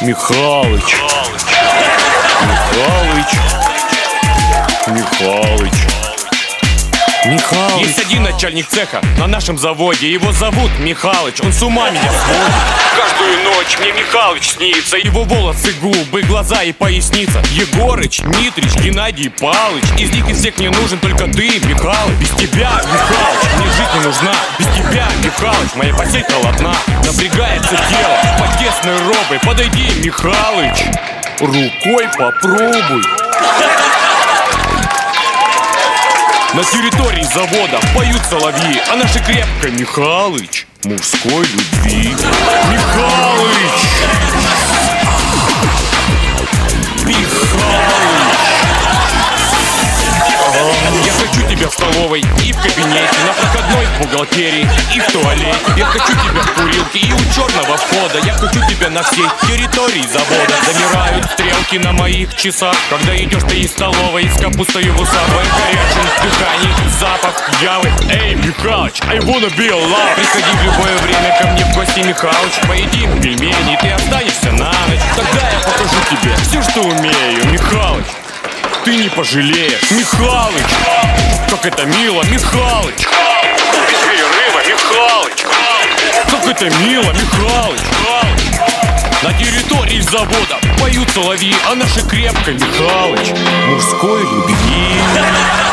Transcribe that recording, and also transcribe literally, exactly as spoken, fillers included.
Михалыч, Михалыч, Михалыч, Михалыч. Есть один начальник цеха на нашем заводе. Его зовут Михалыч, он с ума меня сводит. Каждую ночь мне Михалыч снится. Его волосы, губы, глаза и поясница. Егорыч, Митрич, Геннадий Палыч. Из них из всех мне нужен только ты, Михалыч. Без тебя, Михалыч, мне жить не нужна. Без тебя, Михалыч, моя постель холодна. Напрягается тело под тесной робой. Подойди, Михалыч, рукой попробуй. На территории завода поют соловьи о нашей крепкой, Михалыч, мужской любви. Михалыч, Михалыч. Я хочу тебя в столовой и в кабинете, на проходной в бухгалтерии и в туалете. Я хочу тебя в курилке и у черного входа. Я хочу тебя на всей территории завода. Замирают стрелки на моих часах, когда идешь ты из столовой с капустой в усах. В горячем дыхании запах явы. Эй, Михалыч, I wanna be alive. Приходи в любое время ко мне в гости, Михалыч. Поедим пельмени, ты останешься на ночь. Тогда я покажу тебе все, что умею, Михалыч. Ты не пожалеешь, Михалыч. Как это мило, Михалыч. Без перерыва, Михалыч. Как это мило, Михалыч. На территории завода поют соловьи о нашей крепкой, Михалыч, мужской любви.